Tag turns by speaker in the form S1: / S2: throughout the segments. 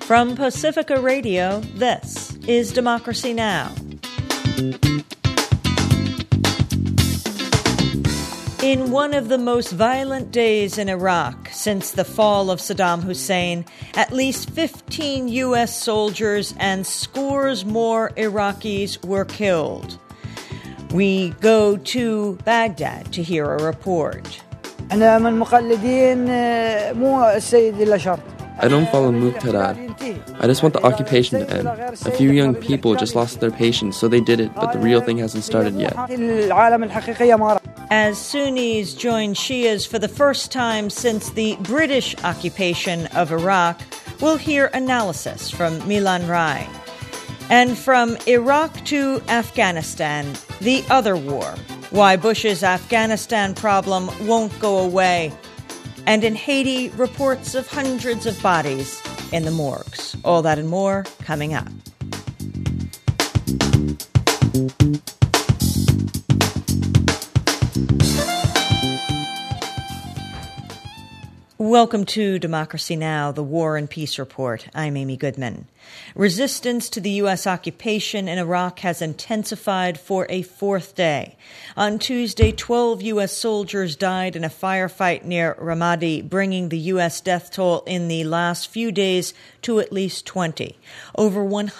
S1: From Pacifica Radio, this is Democracy Now! In one of the most violent days in Iraq since the fall of Saddam Hussein, at least 15 U.S. soldiers and scores more Iraqis were killed. We go to Baghdad to hear a report.
S2: I don't
S3: follow Muqtada. I just want the occupation to end. A few young people just lost their patience, so they did it, but the real thing hasn't started yet.
S1: As Sunnis join Shias for the first time since the British occupation of Iraq, we'll hear analysis from Milan Rai. And from Iraq to Afghanistan, the other war, why Bush's Afghanistan problem won't go away. And in Haiti, reports of hundreds of bodies in the morgues. All that and more coming up. Welcome to Democracy Now!, the War and Peace Report. I'm Amy Goodman. Resistance to the U.S. occupation in Iraq has intensified for a fourth day. On Tuesday, 12 U.S. soldiers died in a firefight near Ramadi, bringing the U.S. death toll in the last few days to at least 20. Over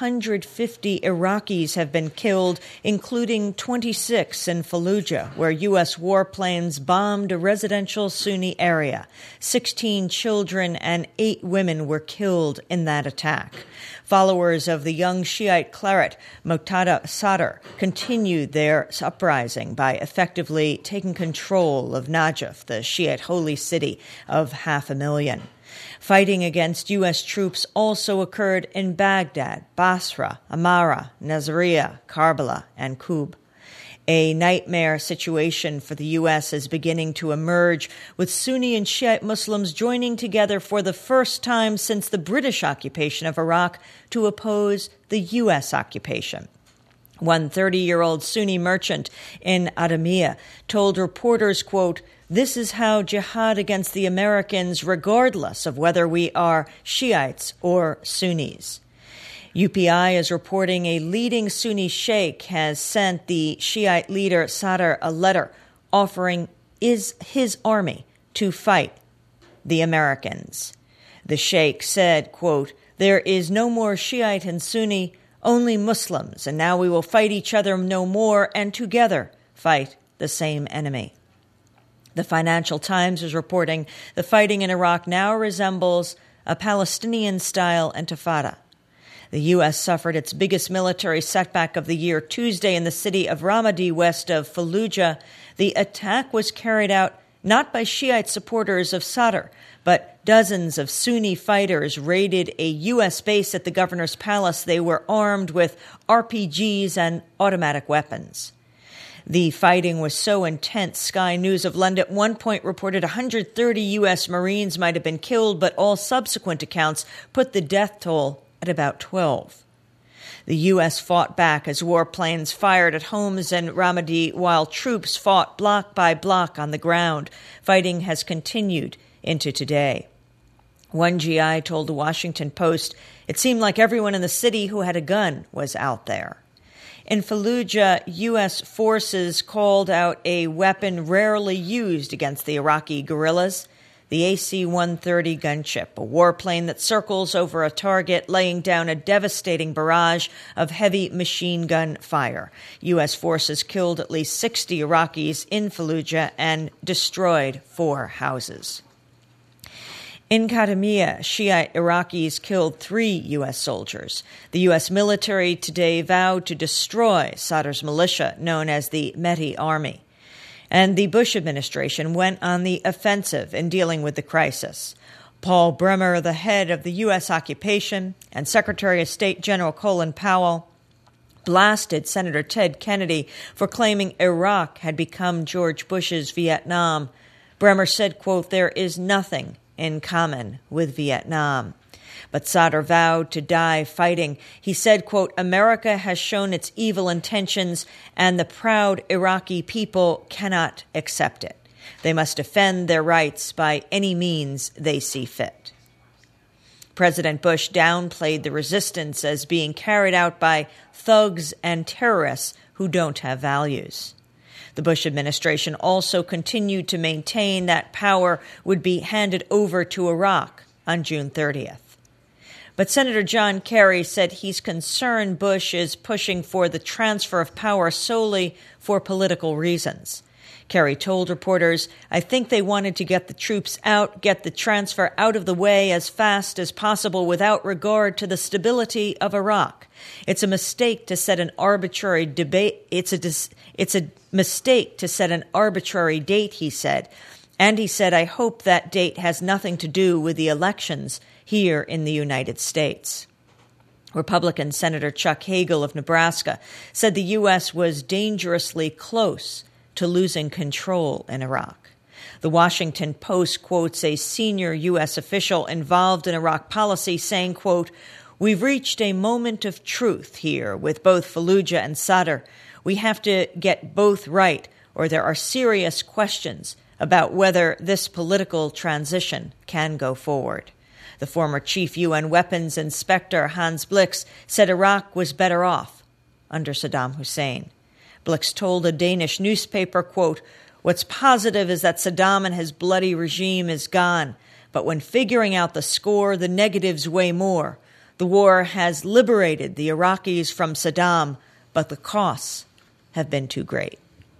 S1: 150 Iraqis have been killed, including 26 in Fallujah, where U.S. warplanes bombed a residential Sunni area. 16 children and 8 women were killed in that attack. Followers of the young Shiite cleric Muqtada Sadr continued their uprising by effectively taking control of Najaf, the Shiite holy city of 500,000. Fighting against U.S. troops also occurred in Baghdad, Basra, Amara, Nasiriyah, Karbala, and Qub. A nightmare situation for the U.S. is beginning to emerge, with Sunni and Shiite Muslims joining together for the first time since the British occupation of Iraq to oppose the U.S. occupation. One 30-year-old Sunni merchant in Adamiyah told reporters, quote, "This is how jihad against the Americans, regardless of whether we are Shiites or Sunnis." UPI is reporting a leading Sunni sheikh has sent the Shiite leader Sadr a letter offering his army to fight the Americans. The sheikh said, quote, "There is no more Shiite and Sunni, only Muslims, and now we will fight each other no more and together fight the same enemy." The Financial Times is reporting the fighting in Iraq now resembles a Palestinian-style intifada. The U.S. suffered its biggest military setback of the year Tuesday in the city of Ramadi, west of Fallujah. The attack was carried out not by Shiite supporters of Sadr, but dozens of Sunni fighters raided a U.S. base at the governor's palace. They were armed with RPGs and automatic weapons. The fighting was so intense, Sky News of London at one point reported 130 U.S. Marines might have been killed, but all subsequent accounts put the death toll at about 12. The U.S. fought back as warplanes fired at homes in Ramadi while troops fought block by block on the ground. Fighting has continued into today. One GI told the Washington Post, "It seemed like everyone in the city who had a gun was out there." In Fallujah, U.S. forces called out a weapon rarely used against the Iraqi guerrillas, the AC-130 gunship, a warplane that circles over a target, laying down a devastating barrage of heavy machine gun fire. U.S. forces killed at least 60 Iraqis in Fallujah and destroyed 4 houses. In Kadhimiya, Shiite Iraqis killed 3 U.S. soldiers. The U.S. military today vowed to destroy Sadr's militia, known as the Mehdi Army. And the Bush administration went on the offensive in dealing with the crisis. Paul Bremer, the head of the U.S. occupation, and Secretary of State General Colin Powell blasted Senator Ted Kennedy for claiming Iraq had become George Bush's Vietnam. Bremer said, quote, "There is nothing in common with Vietnam." But Sadr vowed to die fighting. He said, quote, "America has shown its evil intentions, and the proud Iraqi people cannot accept it. They must defend their rights by any means they see fit." President Bush downplayed the resistance as being carried out by thugs and terrorists who don't have values. The Bush administration also continued to maintain that power would be handed over to Iraq on June 30th. But Senator John Kerry said he's concerned Bush is pushing for the transfer of power solely for political reasons. Kerry told reporters, "I think they wanted to get the troops out, get the transfer out of the way as fast as possible without regard to the stability of Iraq. It's a mistake to set an arbitrary debate. It's a mistake to set an arbitrary date," he said. And he said, "I hope that date has nothing to do with the elections here in the United States." Republican Senator Chuck Hagel of Nebraska said the U.S. was dangerously close to losing control in Iraq. The Washington Post quotes a senior U.S. official involved in Iraq policy saying, quote, "We've reached a moment of truth here with both Fallujah and Sadr. We have to get both right, or there are serious questions about whether this political transition can go forward." The former chief UN weapons inspector Hans Blix said Iraq was better off under Saddam Hussein. Blix told a Danish newspaper, quote, "What's positive is that Saddam and his bloody regime is gone. But when figuring out the score, the negatives weigh more. The war has liberated the Iraqis from Saddam, but the costs have been too great."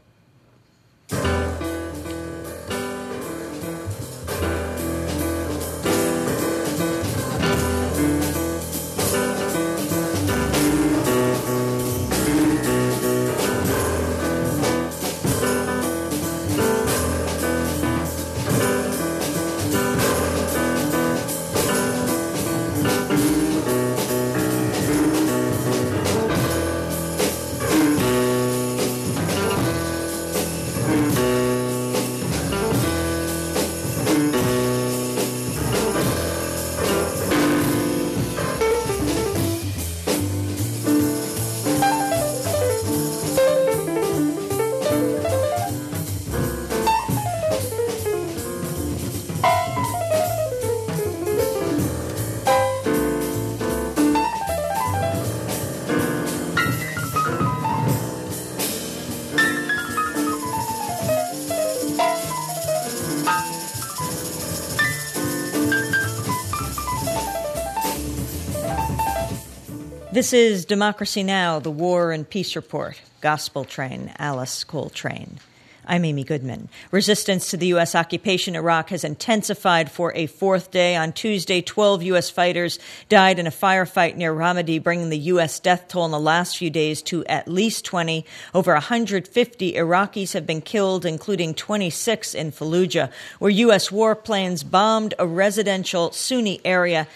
S1: This is Democracy Now!, the War and Peace Report. Gospel Train, Alice Coltrane. I'm Amy Goodman. Resistance to the U.S. occupation in Iraq has intensified for a fourth day. On Tuesday, 12 U.S. fighters died in a firefight near Ramadi, bringing the U.S. death toll in the last few days to at least 20. Over 150 Iraqis have been killed, including 26 in Fallujah, where U.S. warplanes bombed a residential Sunni area.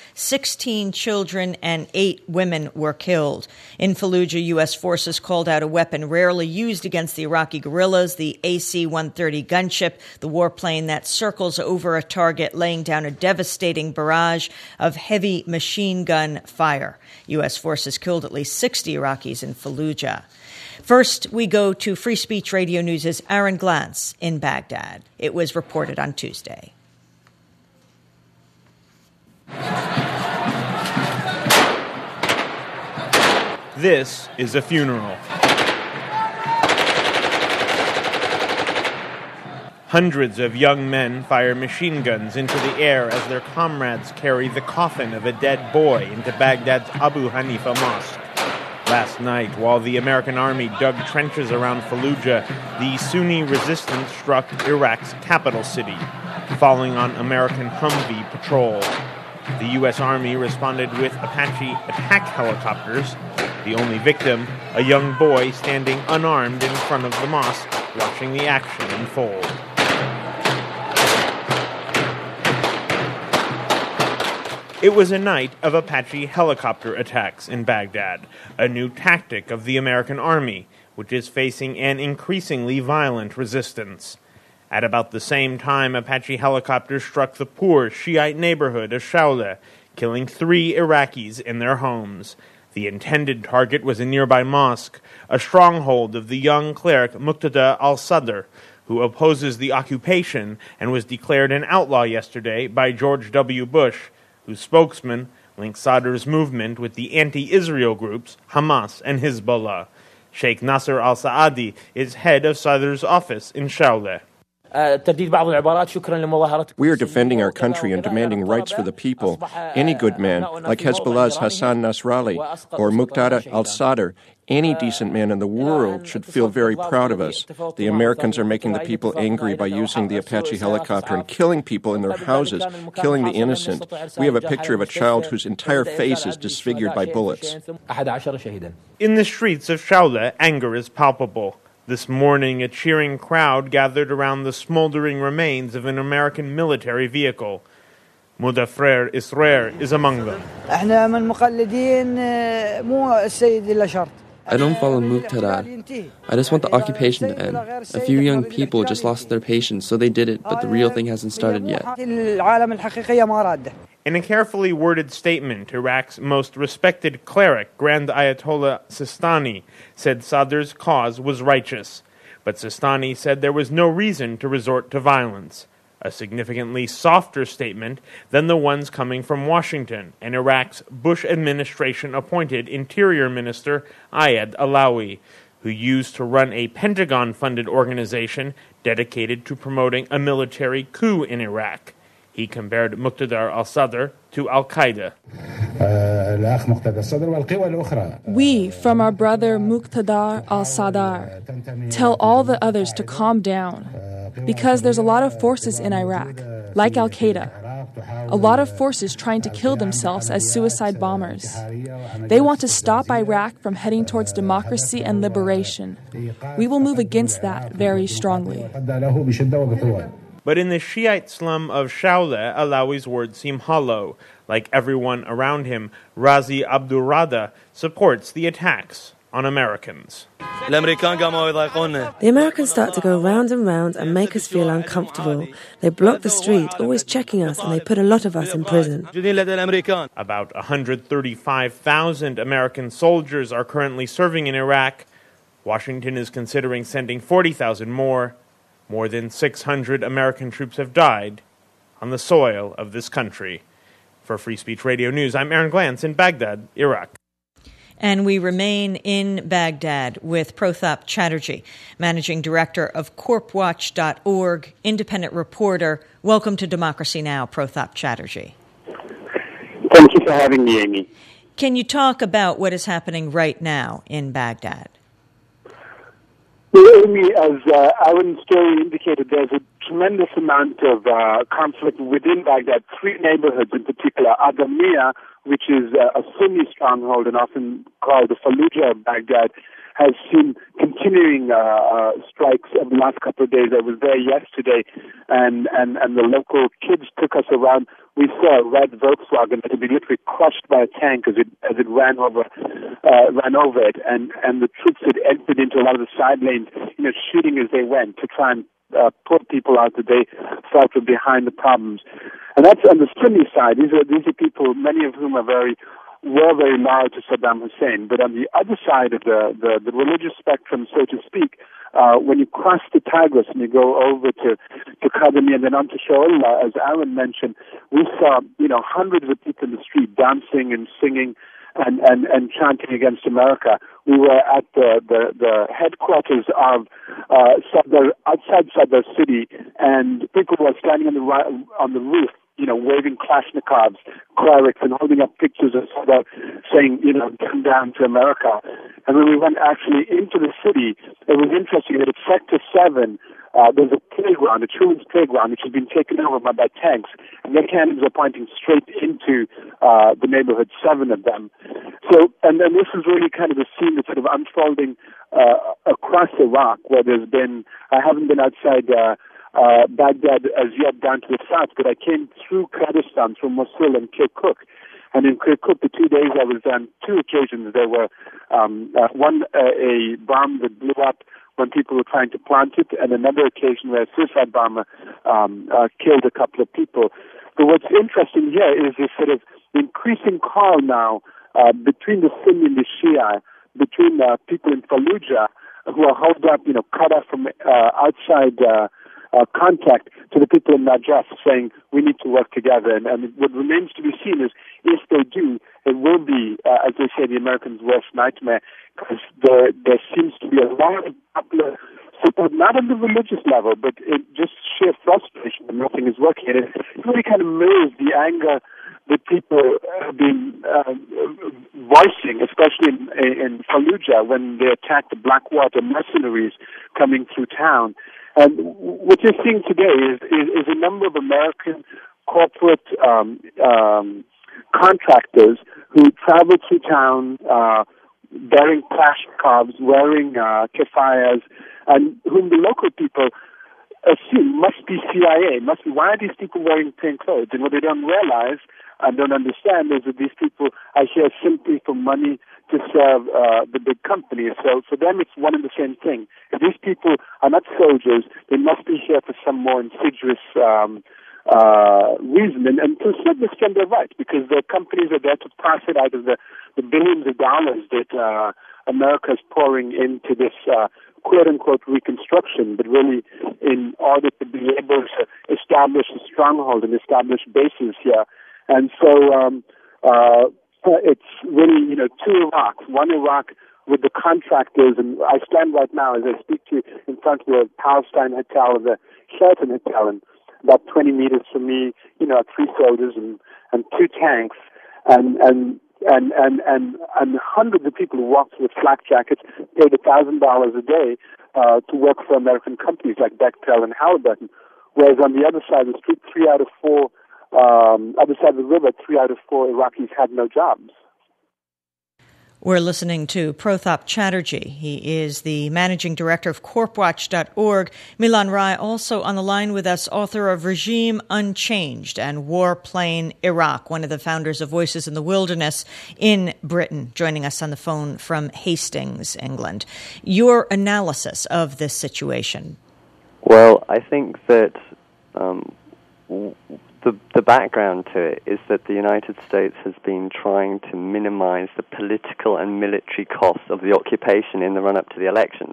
S1: 16 children and 8 women were killed. In Fallujah, U.S. forces called out a weapon rarely used against the Iraqi guerrillas, the AC-130 gunship, the warplane that circles over a target, laying down a devastating barrage of heavy machine gun fire. U.S. forces killed at least 60 Iraqis in Fallujah. First, we go to Free Speech Radio News' Aaron Glantz in Baghdad. It was reported on Tuesday.
S2: This is a funeral. Hundreds of young men fire machine guns into the air as their comrades carry the coffin of a dead boy into Baghdad's Abu Hanifa Mosque. Last night, while the American army dug trenches around Fallujah, the Sunni resistance struck Iraq's capital city, falling on American Humvee patrol. The U.S. Army responded with Apache attack helicopters. The only victim, a young boy standing unarmed in front of the mosque, watching the action unfold. It was a night of Apache helicopter attacks in Baghdad, a new tactic of the American army, which is facing an increasingly violent resistance. At about the same time, Apache helicopters struck the poor Shiite neighborhood of Shaula, killing 3 Iraqis in their homes. The intended target was a nearby mosque, a stronghold of the young cleric Muqtada al-Sadr, who opposes the occupation and was declared an outlaw yesterday by George W. Bush, whose spokesman, linked Sadr's movement with the anti-Israel groups Hamas and Hezbollah. Sheikh Nasser al-Saadi is head of Sadr's office in Shaula.
S4: We are defending our country and demanding rights for the people. Any good man, like Hezbollah's Hassan Nasrallah or Muqtada al-Sadr, any decent man in the world should feel very proud of us. The Americans are making the people angry by using the Apache helicopter and killing people in their houses, killing the innocent. We have a picture of a child whose entire face is disfigured by bullets.
S2: In the streets of Shaula, anger is palpable. This morning, a cheering crowd gathered around the smoldering remains of an American military vehicle. Mudafrer Isrer is among them.
S3: I don't follow Muqtada. I just want the occupation to end. A few young people just lost their patience, so they did it, but the real thing hasn't started yet.
S2: In a carefully worded statement, Iraq's most respected cleric, Grand Ayatollah Sistani, said Sadr's cause was righteous. But Sistani said there was no reason to resort to violence. A significantly softer statement than the ones coming from Washington and Iraq's Bush administration-appointed Interior Minister Ayad Alawi, who used to run a Pentagon-funded organization dedicated to promoting a military coup in Iraq. He compared Muqtada al-Sadr to al-Qaeda.
S5: We, from our brother Muqtada al-Sadr, tell all the others to calm down, because there's a lot of forces in Iraq, like al-Qaeda, a lot of forces trying to kill themselves as suicide bombers. They want to stop Iraq from heading towards democracy and liberation. We will move against that very strongly.
S2: But in the Shiite slum of Shaula, Alawi's words seem hollow. Like everyone around him, Razi Abdurrada supports the attacks on Americans.
S6: The Americans start to go round and round and make us feel uncomfortable. They block the street, always checking us, and they put a lot of us in prison.
S2: About 135,000 American soldiers are currently serving in Iraq. Washington is considering sending 40,000 more. More than 600 American troops have died on the soil of this country. For Free Speech Radio News, I'm Aaron Glantz in Baghdad, Iraq.
S1: And we remain in Baghdad with Prothap Chatterjee, Managing Director of CorpWatch.org, independent reporter. Welcome to Democracy Now!, Prothap Chatterjee.
S7: Thank you for having me, Amy.
S1: Can you talk about what is happening right now in Baghdad?
S7: Well, Amy, as Aaron Story indicated, there's a tremendous amount of conflict within Baghdad. Three neighborhoods in particular, Adamiyah, which is a Sunni stronghold and often called the Fallujah of Baghdad, has seen continuing strikes over the last couple of days. I was there yesterday, and the local kids took us around. We saw a red Volkswagen that had been literally crushed by a tank as it ran over it, and the troops had entered into a lot of the side lanes, shooting as they went to try and pull people out that they felt were behind the problems. And that's on the Sunni side. These are people, many of whom were very loyal to Saddam Hussein. But on the other side of the religious spectrum, so to speak, when you cross the Tigris and you go over to Kadhimi and then on to Shaula, as Aaron mentioned, we saw hundreds of people in the street dancing and singing and chanting against America. We were at the headquarters of Sadr, outside Sadr city, and people were standing on the roof, waving Kalashnikovs, clerics, and holding up pictures of Sadr saying, come down to America. And when we went actually into the city, it was interesting that at Sector 7, there's a playground, a children's playground, which has been taken over by tanks, and their cannons are pointing straight into the neighborhood, 7 of them. So, and then this is really kind of the scene that's sort of unfolding across Iraq, where there's been, I haven't been outside Baghdad as yet down to the south, but I came through Kurdistan, through Mosul and Kirkuk. And in Kirkuk, the 2 days I was on 2 occasions, there were one, a bomb that blew up when people were trying to plant it, and another occasion where a suicide bomber killed a couple of people. But what's interesting here is this sort of increasing call now between the Sunni and the Shia, between people in Fallujah who are held up, cut off from outside contact to the people in Najaf saying we need to work together. And what remains to be seen is if they do, it will be, as they say, the Americans' worst nightmare, because there seems to be a lot of popular support, not on the religious level, but it just sheer frustration that nothing is working. And it really kind of mirrors the anger that people have been voicing, especially in Fallujah, when they attacked the Blackwater mercenaries coming through town. And what you're seeing today is a number of American corporate contractors who travel through town bearing Kalashnikovs, wearing keffiyehs, and whom the local people assume must be CIA, must be, why are these people wearing plain clothes? And what they don't realize and don't understand is that these people are here simply for money to serve the big companies. So for them, it's one and the same thing. If these people are not soldiers, they must be here for some more insidious reason. And to a certain extent, they're right, because the companies are there to profit out of the billions of dollars that America is pouring into this quote-unquote reconstruction, but really in order to be able to establish a stronghold and establish bases here. And so it's really, two Iraqs. One Iraq with the contractors, and I stand right now as I speak to you in front of the Palestine Hotel, the Sheraton Hotel, and about 20 meters from me, 3 soldiers and 2 tanks, and hundreds of people who walked with flak jackets, paid $1,000 a day to work for American companies like Bechtel and Halliburton. Whereas on the other side of the street, 3 out of 4, other side of the river, 3 out of 4 Iraqis had no jobs.
S1: We're listening to Prothap Chatterjee. He is the managing director of CorpWatch.org. Milan Rai, also on the line with us, author of Regime Unchanged and Warplane Iraq, one of the founders of Voices in the Wilderness in Britain, joining us on the phone from Hastings, England. Your analysis of this situation?
S8: Well, I think that the background to it is that the United States has been trying to minimize the political and military costs of the occupation in the run-up to the elections.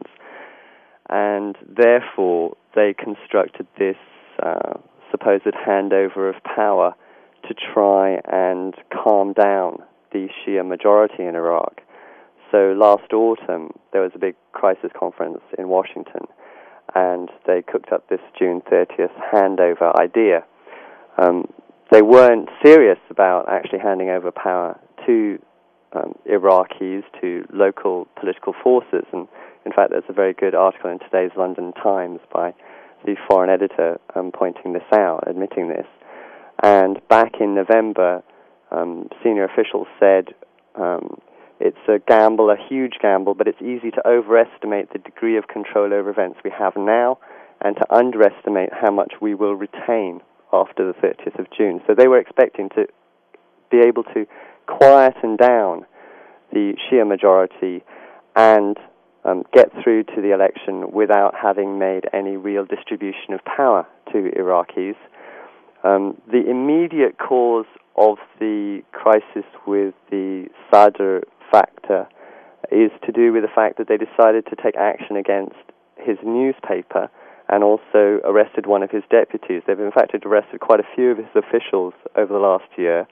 S8: And therefore, they constructed this supposed handover of power to try and calm down the Shia majority in Iraq. So last autumn, there was a big crisis conference in Washington, and they cooked up this June 30th handover idea. They weren't serious about actually handing over power to Iraqis, to local political forces. And in fact, there's a very good article in today's London Times by the foreign editor pointing this out, admitting this. And back in November, senior officials said it's a gamble, a huge gamble, but it's easy to overestimate the degree of control over events we have now and to underestimate how much we will retain after the 30th of June. So they were expecting to be able to quieten down the Shia majority and get through to the election without having made any real distribution of power to Iraqis. The immediate cause of the crisis with the Sadr factor is to do with the fact that they decided to take action against his newspaper and also arrested one of his deputies. They've in fact arrested quite a few of his officials over the last year.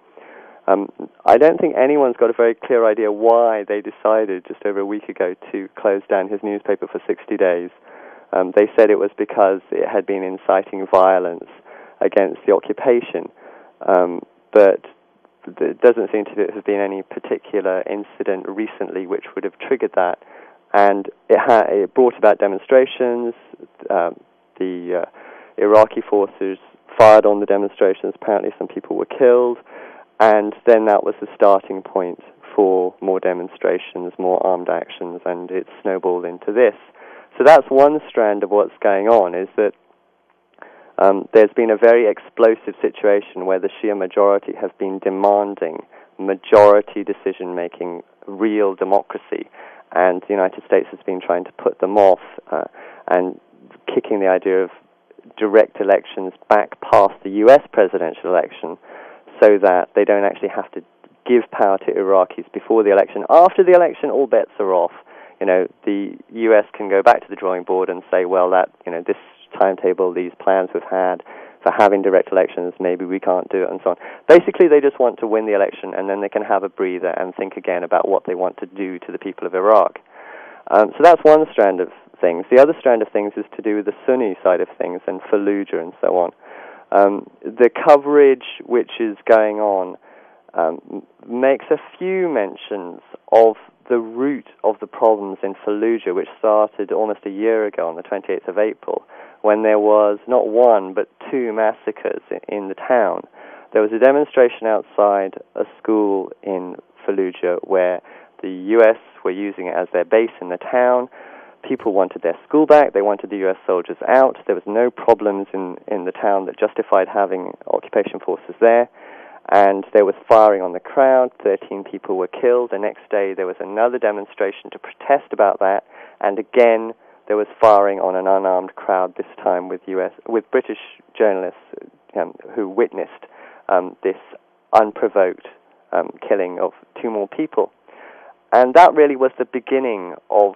S8: I don't think anyone's got a very clear idea why they decided just over a week ago to close down his newspaper for 60 days. They said it was because it had been inciting violence against the occupation. But there doesn't seem to have been any particular incident recently which would have triggered that. And it brought about demonstrations. The Iraqi forces fired on the demonstrations. Apparently some people were killed. And then that was the starting point for more demonstrations, more armed actions, and it snowballed into this. So that's one strand of what's going on, is that there's been a very explosive situation where the Shia majority have been demanding majority decision-making, real democracy, and the United States has been trying to put them off and kicking the idea of direct elections back past the U.S. presidential election so that they don't actually have to give power to Iraqis before the election. After the election, all bets are off. The U.S. can go back to the drawing board and say, well, that this timetable, these plans we've had for having direct elections, maybe we can't do it, and so on. Basically, they just want to win the election, and then they can have a breather and think again about what they want to do to the people of Iraq. So that's one strand of things. The other strand of things is to do with the Sunni side of things and Fallujah and so on. The coverage which is going on makes a few mentions of the root of the problems in Fallujah, which started almost a year ago on the 28th of April, when there was not one but two massacres in the town. There was a demonstration outside a school in Fallujah where the U.S. were using it as their base in the town. People wanted their school back. They wanted the U.S. soldiers out. There was no problems in the town that justified having occupation forces there. And there was firing on the crowd. 13 people were killed. The next day there was another demonstration to protest about that. And again, there was firing on an unarmed crowd, this time with British journalists who witnessed this unprovoked killing of two more people. And that really was the beginning of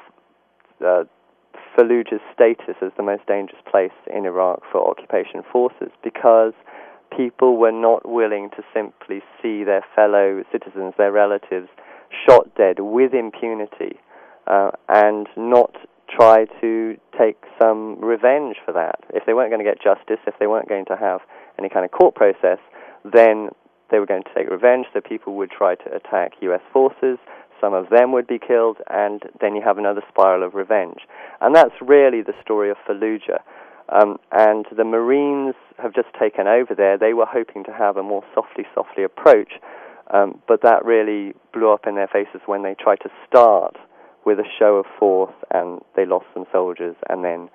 S8: Fallujah's status as the most dangerous place in Iraq for occupation forces, because people were not willing to simply see their fellow citizens, their relatives, shot dead with impunity and not try to take some revenge for that. If they weren't going to get justice, if they weren't going to have any kind of court process, then they were going to take revenge, so people would try to attack U.S. forces, some of them would be killed, and then you have another spiral of revenge. And that's really the story of Fallujah. And the Marines have just taken over there. They were hoping to have a more softly approach, but that really blew up in their faces when they tried to start with a show of force, and they lost some soldiers, and then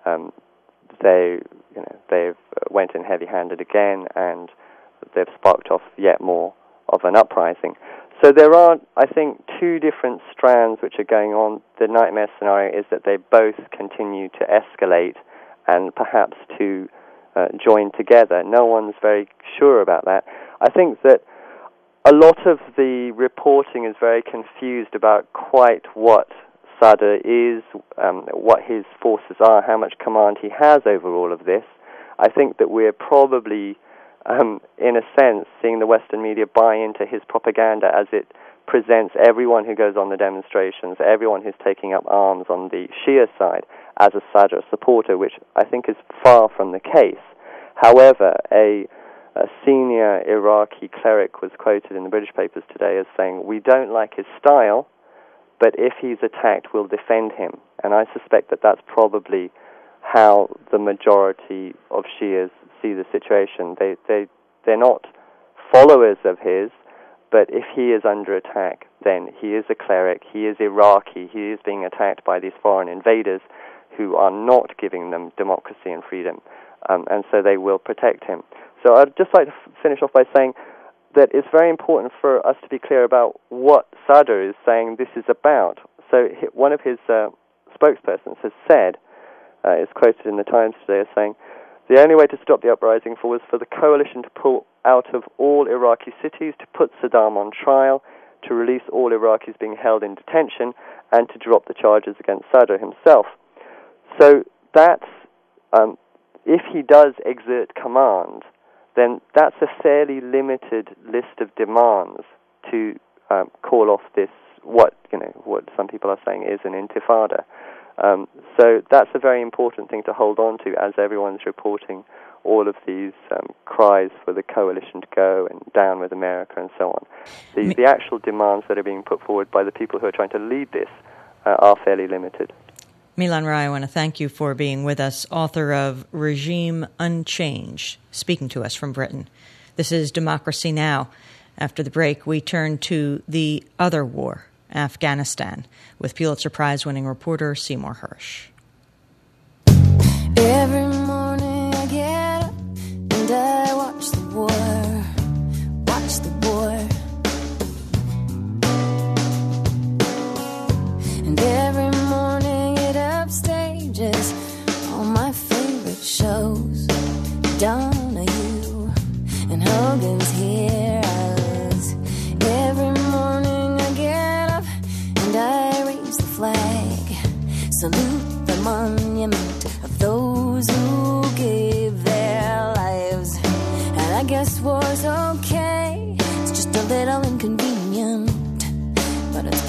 S8: they went in heavy-handed again, and they've sparked off yet more of an uprising. So there are, I think, two different strands which are going on. The nightmare scenario is that they both continue to escalate and perhaps to join together. No one's very sure about that. I think that a lot of the reporting is very confused about quite what Sadr is, what his forces are, how much command he has over all of this. I think that we're probably, in a sense, seeing the Western media buy into his propaganda as it presents everyone who goes on the demonstrations, everyone who's taking up arms on the Shia side, as a Sadr supporter, which I think is far from the case. However, a senior Iraqi cleric was quoted in the British papers today as saying, "We don't like his style, but if he's attacked, we'll defend him." And I suspect that that's probably how the majority of Shias see the situation. They're not followers of his, but if he is under attack, then he is a cleric, he is Iraqi, he is being attacked by these foreign invaders who are not giving them democracy and freedom, and so they will protect him. So I'd just like to finish off by saying that it's very important for us to be clear about what Sadr is saying this is about. So one of his spokespersons has said, is quoted in the Times today as saying, "The only way to stop the uprising was for the coalition to pull out of all Iraqi cities, to put Saddam on trial, to release all Iraqis being held in detention, and to drop the charges against Sadr himself." So that's, if he does exert command, then that's a fairly limited list of demands to call off this, what some people are saying is an intifada. So that's a very important thing to hold on to as everyone's reporting all of these cries for the coalition to go and down with America and so on. The actual demands that are being put forward by the people who are trying to lead this are fairly limited.
S1: Milan Rai, I want to thank you for being with us, author of Regime Unchanged, speaking to us from Britain. This is Democracy Now! After the break, we turn to the other war, Afghanistan, with Pulitzer Prize-winning reporter Seymour Hersh.
S9: Every morning I get up and I watch the war. And every morning it upstages all my favorite shows. Donahue and Hogan's Heroes. Every morning I get up and I raise the flag, salute the monument of those who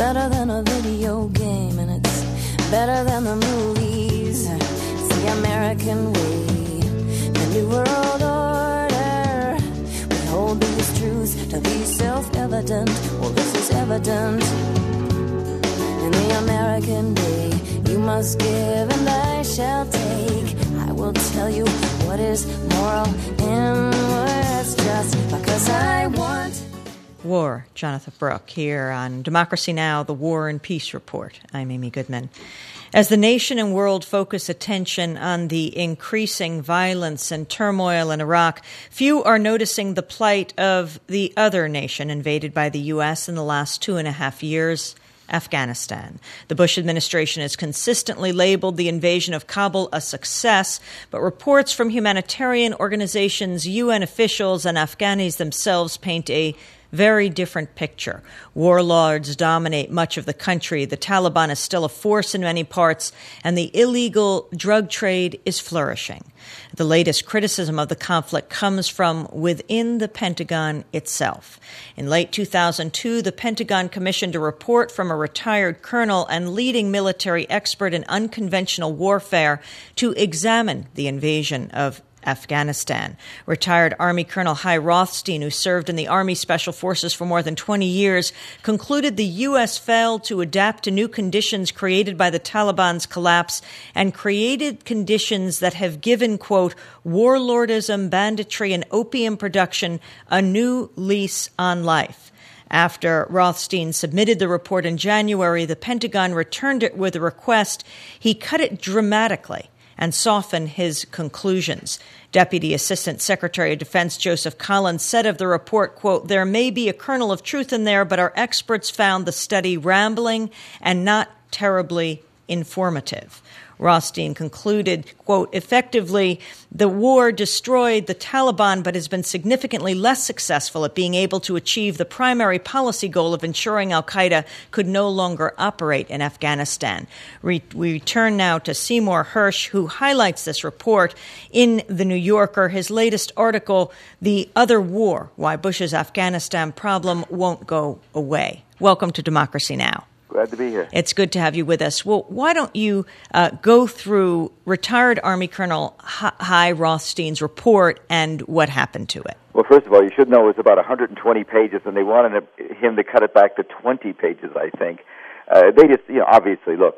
S9: better than a video game, and it's better than the movies. It's the American way, the New World Order. We hold these truths to be self-evident. Well, this is evident. In the American way, you must give and I shall take. I will tell you what is moral in words just because I want.
S1: War, Jonathan Brooke, here on Democracy Now!, the War and Peace Report. I'm Amy Goodman. As the nation and world focus attention on the increasing violence and turmoil in Iraq, few are noticing the plight of the other nation invaded by the U.S. in the last 2.5 years, Afghanistan. The Bush administration has consistently labeled the invasion of Kabul a success, but reports from humanitarian organizations, UN officials, and Afghanis themselves paint a very different picture. Warlords dominate much of the country. The Taliban is still a force in many parts, and the illegal drug trade is flourishing. The latest criticism of the conflict comes from within the Pentagon itself. In late 2002, the Pentagon commissioned a report from a retired colonel and leading military expert in unconventional warfare to examine the invasion of Afghanistan. Retired Army Colonel Hy Rothstein, who served in the Army Special Forces for more than 20 years, concluded the U.S. failed to adapt to new conditions created by the Taliban's collapse and created conditions that have given, quote, warlordism, banditry, and opium production a new lease on life. After Rothstein submitted the report in January, the Pentagon returned it with a request. He cut it dramatically and soften his conclusions. Deputy Assistant Secretary of Defense Joseph Collins said of the report, quote, there may be a kernel of truth in there, but our experts found the study rambling and not terribly informative. Rothstein concluded, quote, effectively, the war destroyed the Taliban but has been significantly less successful at being able to achieve the primary policy goal of ensuring al-Qaeda could no longer operate in Afghanistan. We return now to Seymour Hersh, who highlights this report in The New Yorker. His latest article, The Other War, Why Bush's Afghanistan Problem Won't Go Away. Welcome to Democracy Now!
S10: Glad to be here.
S1: It's good to have you with us. Well, why don't you go through retired Army Colonel Hy Rothstein's report and what happened to it?
S10: Well, first of all, you should know it's about 120 pages, and they wanted him to cut it back to 20 pages, I think. They just, obviously, look,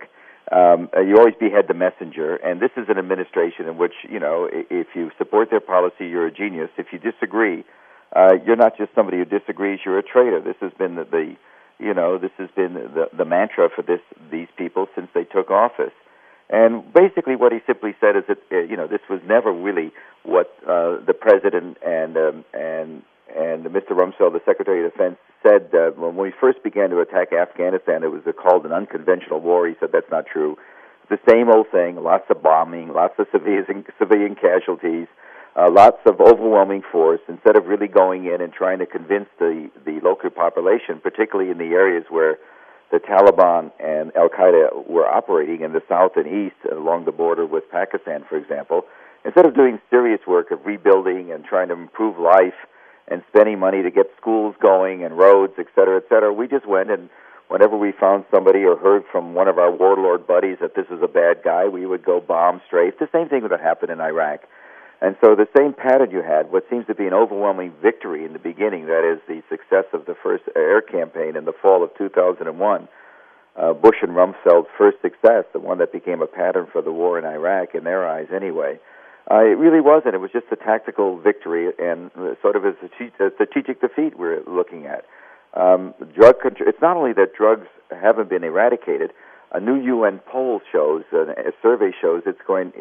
S10: you always behead the messenger, and this is an administration in which, if you support their policy, you're a genius. If you disagree, you're not just somebody who disagrees, you're a traitor. This has been this has been the mantra for these people since they took office. And basically what he simply said is that, this was never really what the President and Mr. Rumsfeld, the Secretary of Defense, said when we first began to attack Afghanistan. It was called an unconventional war. He said that's not true. It's the same old thing, lots of bombing, lots of civilian casualties, lots of overwhelming force, instead of really going in and trying to convince the local population, particularly in the areas where the Taliban and al-Qaeda were operating in the south and east along the border with Pakistan, for example. Instead of doing serious work of rebuilding and trying to improve life and spending money to get schools going and roads, et cetera, we just went and whenever we found somebody or heard from one of our warlord buddies that this is a bad guy, we would go bomb strafe. The same thing would happen in Iraq. And so the same pattern you had, what seems to be an overwhelming victory in the beginning, that is the success of the first air campaign in the fall of 2001, Bush and Rumsfeld's first success, the one that became a pattern for the war in Iraq, in their eyes anyway. It really wasn't. It was just a tactical victory and sort of a strategic defeat we're looking at. Drug control. It's not only that drugs haven't been eradicated. A new UN poll shows, a survey shows, it's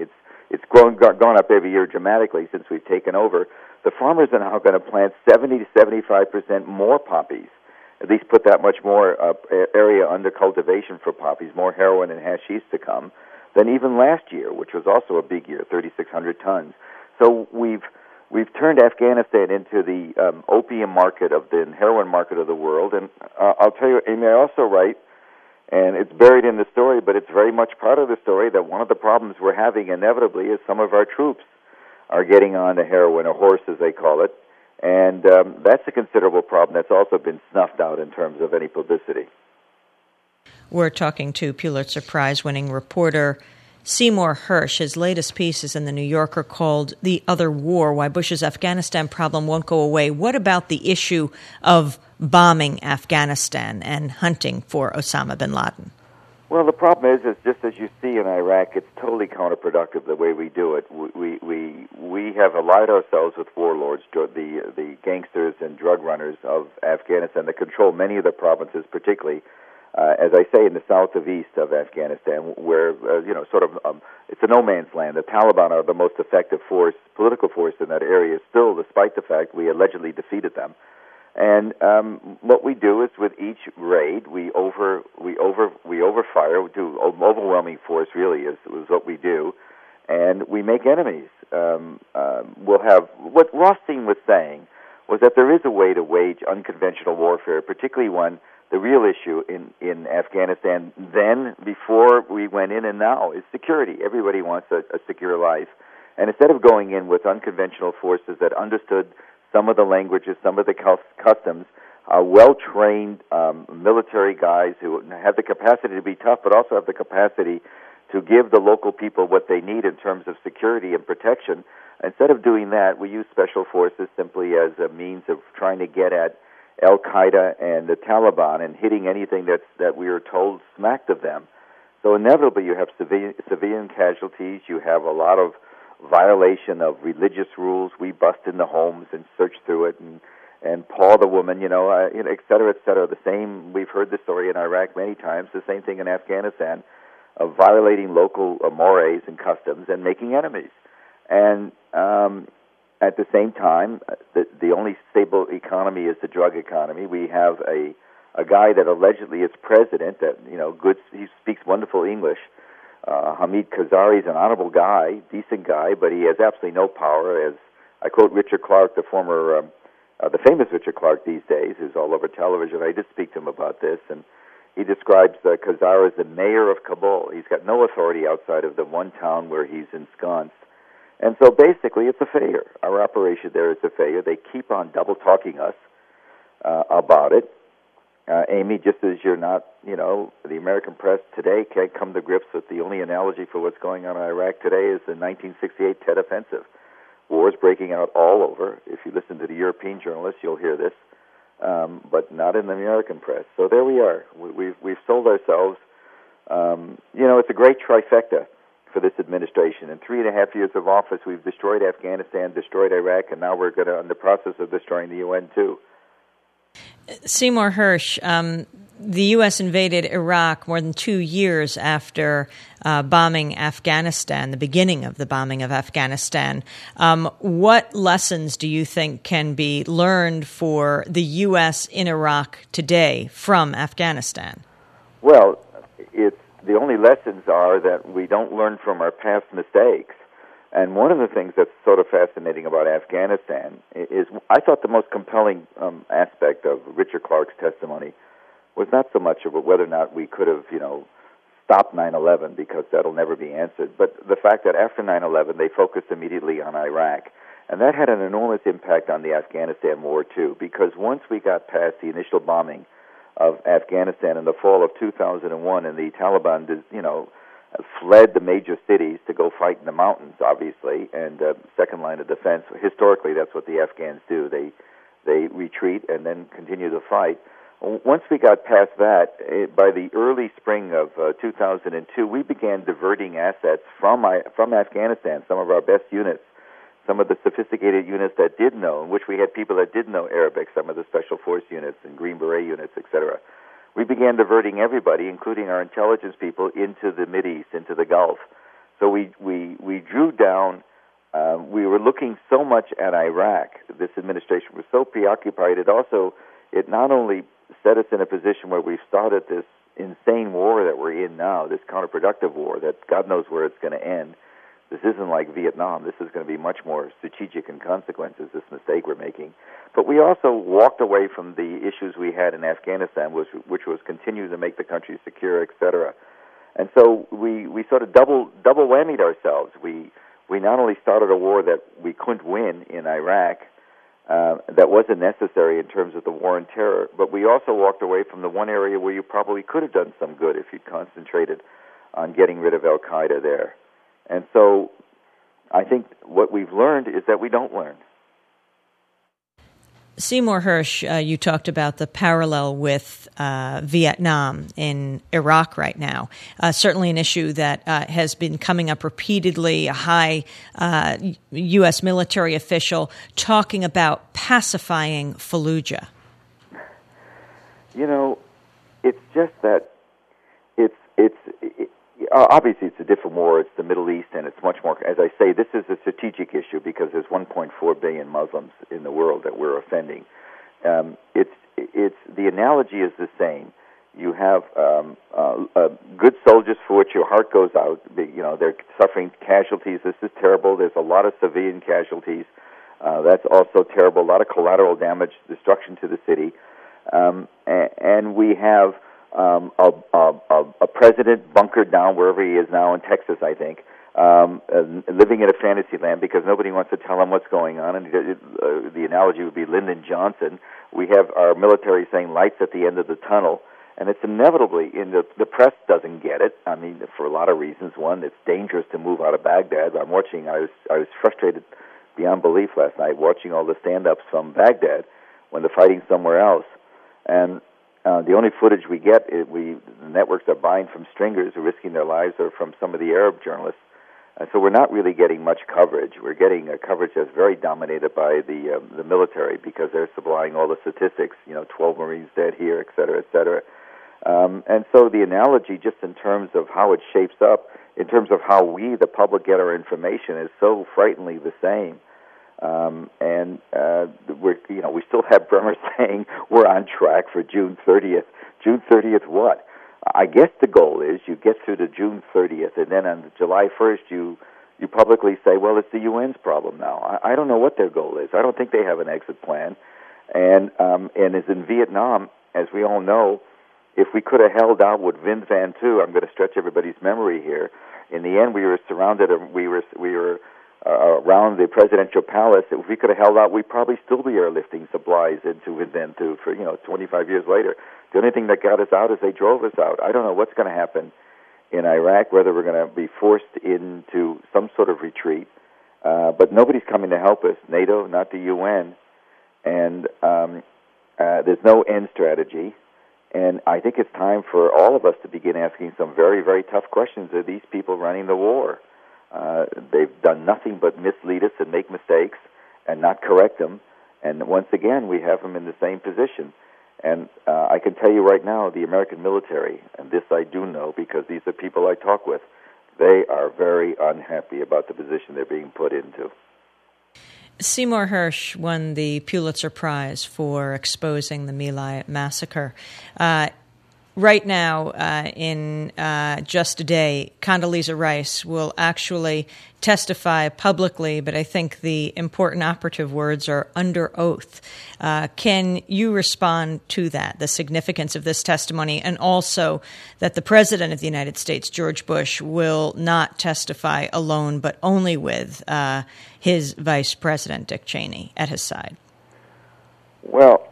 S10: gone up every year dramatically since we've taken over. The farmers are now going to plant 70 to 75% more poppies, at least put that much more area under cultivation for poppies, more heroin and hashish to come, than even last year, which was also a big year, 3,600 tons. So we've turned Afghanistan into the opium market of the heroin market of the world. And I'll tell you, Amy, I also write, and it's buried in the story, but it's very much part of the story, that one of the problems we're having inevitably is some of our troops are getting on to heroin, or horse as they call it, and that's a considerable problem that's also been snuffed out in terms of any publicity.
S1: We're talking to Pulitzer Prize-winning reporter Seymour Hersh. His latest piece is in The New Yorker called The Other War, Why Bush's Afghanistan Problem Won't Go Away. What about the issue of bombing Afghanistan and hunting for Osama bin Laden?
S10: Well, the problem is just as you see in Iraq, it's totally counterproductive the way we do it. We have allied ourselves with warlords, the gangsters and drug runners of Afghanistan that control many of the provinces, particularly, as I say, in the south of east of Afghanistan, where, it's a no man's land. The Taliban are the most effective political force in that area still, despite the fact we allegedly defeated them. And what we do is with each raid, we overfire, we do overwhelming force really is what we do, and we make enemies. We'll have, what Rothstein was saying was that there is a way to wage unconventional warfare, particularly when the real issue in Afghanistan then, before we went in and now, is security. Everybody wants a secure life. And instead of going in with unconventional forces that understood some of the languages, some of the customs, well-trained military guys who have the capacity to be tough, but also have the capacity to give the local people what they need in terms of security and protection. Instead of doing that, we use special forces simply as a means of trying to get at Al-Qaeda and the Taliban and hitting anything that we are told smacked of them. So inevitably you have civilian casualties, you have a lot of violation of religious rules. We bust in the homes and search through it and paw the woman, et cetera, et cetera. The same, we've heard the story in Iraq many times, the same thing in Afghanistan, of violating local mores and customs and making enemies. And at the same time, the only stable economy is the drug economy. We have a guy that allegedly is president that, he speaks wonderful English. Hamid Karzai is an honorable guy, decent guy, but he has absolutely no power. As I quote Richard Clark, the famous Richard Clark these days, who's all over television. I did speak to him about this, and he describes Karzai as the mayor of Kabul. He's got no authority outside of the one town where he's ensconced. And so basically it's a failure. Our operation there is a failure. They keep on double-talking us about it. Amy, just as you're not, the American press today can't come to grips with the only analogy for what's going on in Iraq today is the 1968 Tet Offensive. Wars breaking out all over. If you listen to the European journalists, you'll hear this, but not in the American press. So there we are. We've sold ourselves. It's a great trifecta for this administration. In 3.5 years of office, we've destroyed Afghanistan, destroyed Iraq, and now we're in the process of destroying the UN too.
S1: Seymour Hersh, the U.S. invaded Iraq more than 2 years after bombing Afghanistan, the beginning of the bombing of Afghanistan. What lessons do you think can be learned for the U.S. in Iraq today from Afghanistan?
S10: Well, the only lessons are that we don't learn from our past mistakes. And one of the things that's sort of fascinating about Afghanistan is I thought the most compelling aspect of Richard Clark's testimony was not so much about whether or not we could have, stopped 9/11, because that'll never be answered, but the fact that after 9/11 they focused immediately on Iraq. And that had an enormous impact on the Afghanistan war, too, because once we got past the initial bombing of Afghanistan in the fall of 2001 and the Taliban, fled the major cities to go fight in the mountains, obviously, and second line of defense. Historically, that's what the Afghans do. They retreat and then continue to fight. Once we got past that, by the early spring of 2002, we began diverting assets from Afghanistan, some of our best units, some of the sophisticated units that did know, in which we had people that did know Arabic, some of the special force units and Green Beret units, etc. We began diverting everybody, including our intelligence people, into the Mideast, into the Gulf. So we drew down. We were looking so much at Iraq. This administration was so preoccupied. It not only set us in a position where we've started this insane war that we're in now, this counterproductive war that God knows where it's going to end. This isn't like Vietnam. This is going to be much more strategic in consequences, this mistake we're making. But we also walked away from the issues we had in Afghanistan, which was continue to make the country secure, et cetera. And so we sort of double whammied ourselves. We not only started a war that we couldn't win in Iraq, that wasn't necessary in terms of the war on terror. But we also walked away from the one area where you probably could have done some good if you'd concentrated on getting rid of Al-Qaeda there. And so I think what we've learned is that we don't learn.
S1: Seymour Hersh, you talked about the parallel with Vietnam in Iraq right now. Certainly an issue that has been coming up repeatedly. A high U.S. military official talking about pacifying Fallujah.
S10: You know, it's just that it's obviously it's a different war. It's the Middle East, and it's much more. As I say, this is a strategic issue because there's 1.4 billion Muslims in the world that we're offending. It's the analogy is the same. You have good soldiers for which your heart goes out. You know, they're suffering casualties. This is terrible. There's a lot of civilian casualties. That's also terrible. A lot of collateral damage, destruction to the city, and we have a president bunkered down wherever he is now in Texas, I think, living in a fantasy land because nobody wants to tell him what's going on. And the analogy would be Lyndon Johnson. We have our military saying lights at the end of the tunnel, and it's inevitably the press doesn't get it. I mean, for a lot of reasons. One, it's dangerous to move out of Baghdad. I was frustrated beyond belief last night watching all the stand-ups from Baghdad when they're fighting somewhere else, and the only footage we get, the networks are buying from stringers who are risking their lives or from some of the Arab journalists. So we're not really getting much coverage. We're getting a coverage that's very dominated by the military because they're supplying all the statistics, 12 Marines dead here, et cetera, et cetera. And so the analogy, just in terms of how it shapes up, in terms of how we, the public, get our information, is so frighteningly the same. And we still have Bremer saying we're on track for June 30th. June 30th what? I guess the goal is you get through to June 30th, and then on July 1st you publicly say, well, it's the UN's problem now. I don't know what their goal is. I don't think they have an exit plan. And as in Vietnam, as we all know, if we could have held out with Vinh Van Tu, I'm going to stretch everybody's memory here. In the end, we were surrounded. We were around the presidential palace. If we could have held out, we'd probably still be airlifting supplies into Vinh Van Tu for 25 years later. The only thing that got us out is they drove us out. I don't know what's going to happen in Iraq, whether we're going to be forced into some sort of retreat, but nobody's coming to help us. NATO, not the UN, and there's no end strategy. And I think it's time for all of us to begin asking some very, very tough questions of these people running the war. They've done nothing but mislead us and make mistakes and not correct them. And once again, we have them in the same position. And I can tell you right now, the American military, and this I do know because these are people I talk with, they are very unhappy about the position they're being put into.
S1: Seymour Hersh won the Pulitzer Prize for exposing the My Lai massacre. Right now, in just a day, Condoleezza Rice will actually testify publicly, but I think the important operative words are under oath. Can you respond to that, the significance of this testimony, and also that the President of the United States, George Bush, will not testify alone, but only with his Vice President, Dick Cheney, at his side?
S10: Well,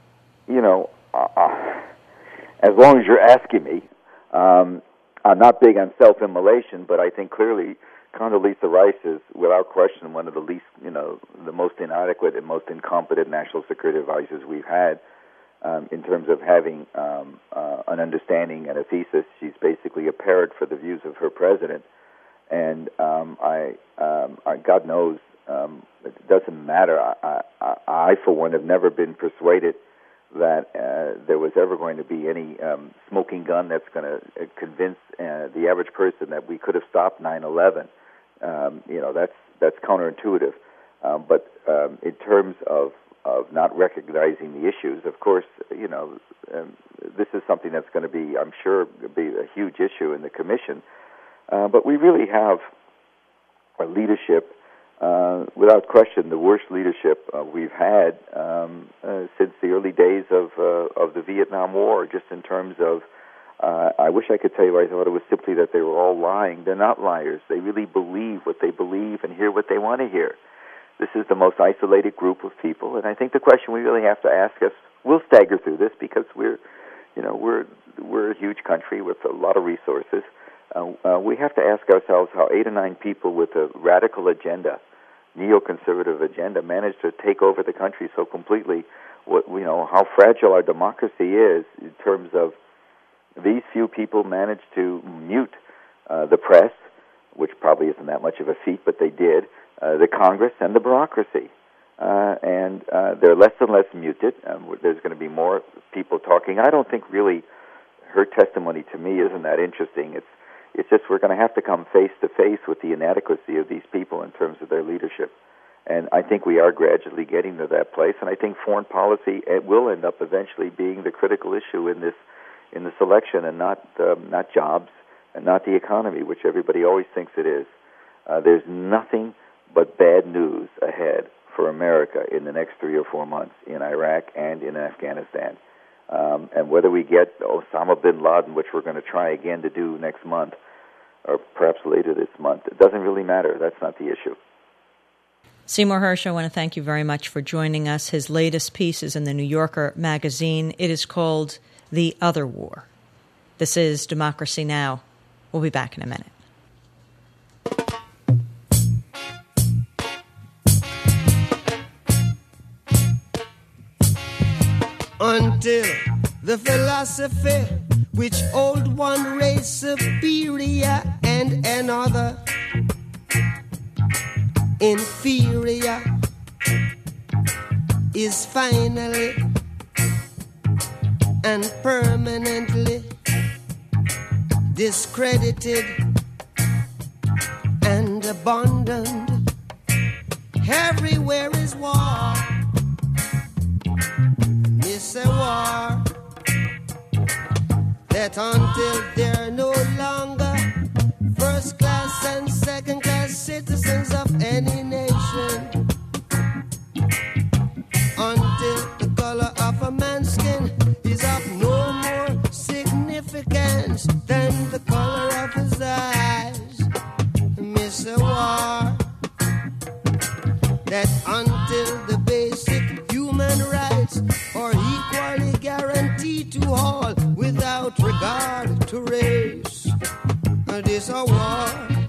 S10: as long as you're asking me, I'm not big on self-immolation, but I think clearly Condoleezza Rice is, without question, one of the least, the most inadequate and most incompetent national security advisors we've had in terms of having an understanding and a thesis. She's basically a parrot for the views of her president, and God knows, it doesn't matter. I, for one, have never been persuaded that there was ever going to be any smoking gun that's going to convince the average person that we could have stopped 9/11. That's counterintuitive. But in terms of not recognizing the issues, of course, this is something that's going to be, I'm sure, be a huge issue in the commission. But we really have a leadership. Without question, the worst leadership we've had since the early days of the Vietnam War, just in terms of, I wish I could tell you I thought it was simply that they were all lying. They're not liars. They really believe what they believe and hear what they want to hear. This is the most isolated group of people, and I think the question we really have to ask us, we'll stagger through this because we're a huge country with a lot of resources. We have to ask ourselves how 8 or 9 people with a radical agenda, neoconservative agenda, managed to take over the country so completely. How fragile our democracy is in terms of these few people managed to mute the press, which probably isn't that much of a feat, but they did, the Congress and the bureaucracy. And they're less and less muted. There's going to be more people talking. I don't think really her testimony to me isn't that interesting. It's just we're going to have to come face to face with the inadequacy of these people in terms of their leadership. And I think we are gradually getting to that place. And I think foreign policy will end up eventually being the critical issue in this election, and not jobs and not the economy, which everybody always thinks it is. There's nothing but bad news ahead for America in the next 3 or 4 months in Iraq and in Afghanistan. And whether we get Osama bin Laden, which we're going to try again to do next month, or perhaps later this month, it doesn't really matter. That's not the issue.
S1: Seymour Hersh, I want to thank you very much for joining us. His latest piece is in the New Yorker magazine. It is called The Other War. This is Democracy Now! We'll be back in a minute.
S11: Until the philosophy which old one race superior and another inferior is finally and permanently discredited and abandoned. Everywhere is war. It's a war that until they're no longer first class and second class citizens of any nation, until the color of a man's skin is of no more significance than the color of his eyes. Miss a war that until the basic human rights are equally guaranteed to all without regard to race. This a war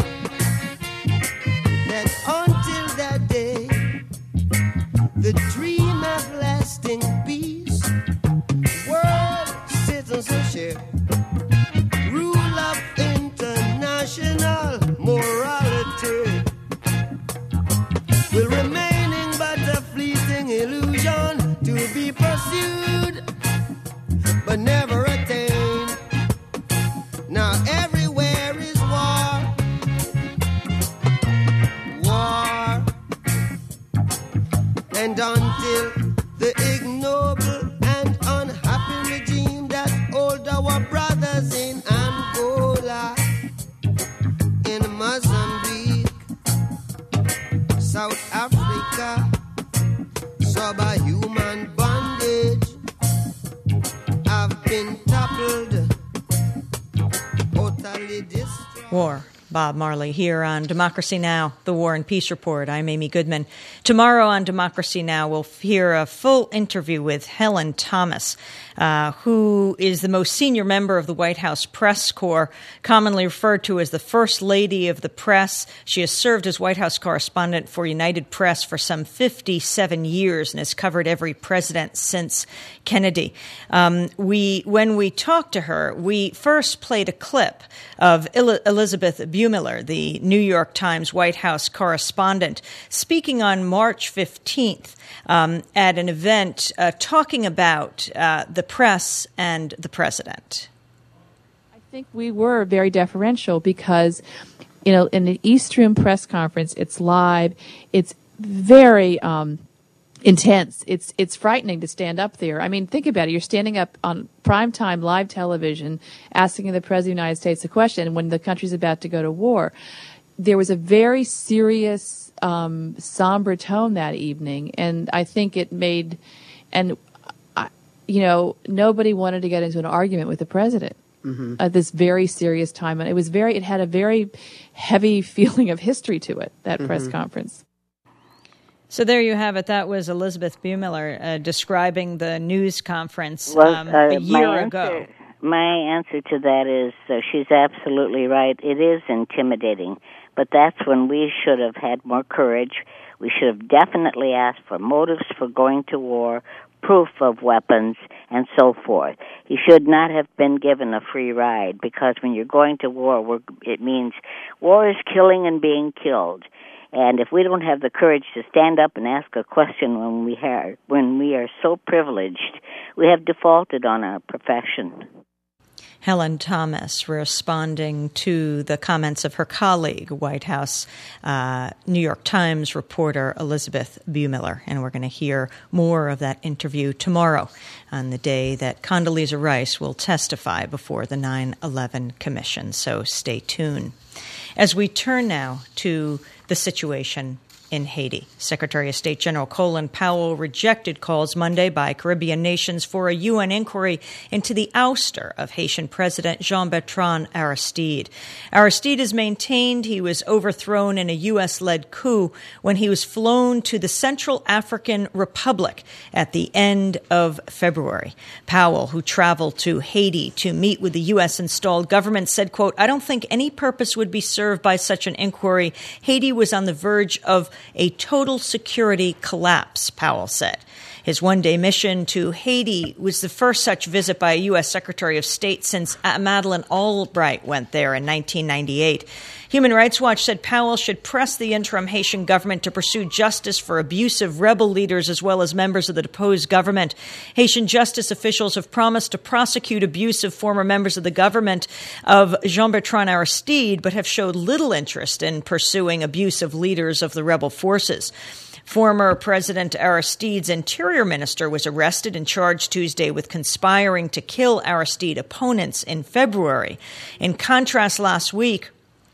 S11: that until that day, the dream of lasting peace, world citizenship, rule of international morality will remaining but a fleeting illusion to be pursued but never attained. Now everywhere is war, war, and until the ignoble and unhappy regime that hold our brothers in Angola, in Mozambique, South Africa, subhuman bondage have been toppled, totally destroyed.
S1: War. Bob Marley here on Democracy Now!, the War and Peace Report. I'm Amy Goodman. Tomorrow on Democracy Now!, we'll hear a full interview with Helen Thomas, who is the most senior member of the White House Press Corps, commonly referred to as the First Lady of the Press. She has served as White House correspondent for United Press for some 57 years and has covered every president since Kennedy. When we talked to her, we first played a clip of Elizabeth Bumiller, the New York Times White House correspondent, speaking on March 15th at an event talking about the press and the president.
S12: I think we were very deferential because, in the East Room press conference, it's live. It's very intense. It's frightening to stand up there. I mean, think about it. You're standing up on primetime live television asking the President of the United States a question when the country's about to go to war. There was a very serious, somber tone that evening, and I think it made, nobody wanted to get into an argument with the president at this very serious time. And it had a very heavy feeling of history to it, that press conference.
S1: So there you have it. That was Elizabeth Buemiller describing the news conference
S13: a
S1: year ago.
S13: My answer to that is she's absolutely right. It is intimidating, but that's when we should have had more courage. We should have definitely asked for motives for going to war, proof of weapons, and so forth. He should not have been given a free ride, because when you're going to war, it means war is killing and being killed. And if we don't have the courage to stand up and ask a question when we are so privileged, we have defaulted on our profession.
S1: Helen Thomas responding to the comments of her colleague, White House New York Times reporter Elizabeth Buemiller. And we're going to hear more of that interview tomorrow on the day that Condoleezza Rice will testify before the 9/11 Commission. So stay tuned. As we turn now to the situation in Haiti, Secretary of State General Colin Powell rejected calls Monday by Caribbean nations for a UN inquiry into the ouster of Haitian President Jean-Bertrand Aristide. Aristide has maintained he was overthrown in a U.S.-led coup when he was flown to the Central African Republic at the end of February. Powell, who traveled to Haiti to meet with the U.S.-installed government, said, quote, "I don't think any purpose would be served by such an inquiry. Haiti was on the verge of a total security collapse," Powell said. His one-day mission to Haiti was the first such visit by a U.S. Secretary of State since Madeleine Albright went there in 1998. Human Rights Watch said Powell should press the interim Haitian government to pursue justice for abusive rebel leaders as well as members of the deposed government. Haitian justice officials have promised to prosecute abusive former members of the government of Jean-Bertrand Aristide, but have showed little interest in pursuing abusive leaders of the rebel forces. Former President Aristide's interior minister was arrested and charged Tuesday with conspiring to kill Aristide opponents in February. In contrast, last week,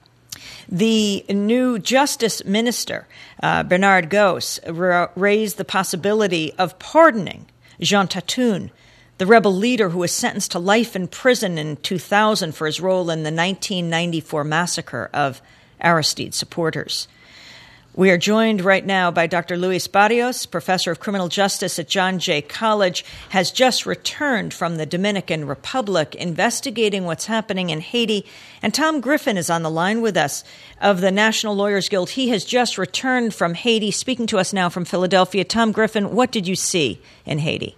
S1: the new Justice Minister, Bernard Goes, raised the possibility of pardoning Jean Tatoun, the rebel leader who was sentenced to life in prison in 2000 for his role in the 1994 massacre of Aristide supporters. We are joined right now by Dr. Luis Barrios, professor of criminal justice at John Jay College, has just returned from the Dominican Republic investigating what's happening in Haiti. And Tom Griffin is on the line with us of the National Lawyers Guild. He has just returned from Haiti, speaking to us now from Philadelphia. Tom Griffin, what did you see in Haiti?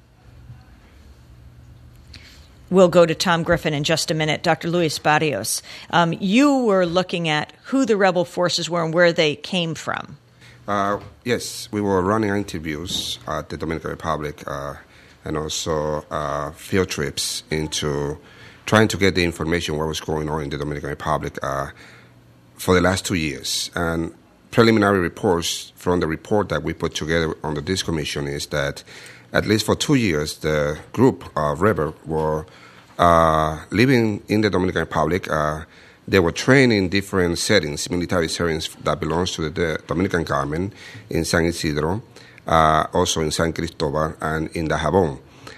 S1: We'll go to Tom Griffin in just a minute. Dr. Luis Barrios, you were looking at who the rebel forces were and where they came from.
S14: Yes, we were running interviews at the Dominican Republic and also field trips into trying to get the information what was going on in the Dominican Republic for the last 2 years. And preliminary reports from the report that we put together under this commission is that at least for 2 years, the group of rebels were living in the Dominican Republic. They were trained in different settings, military settings that belongs to the Dominican government in San Isidro, also in San Cristobal, and in Dajabon.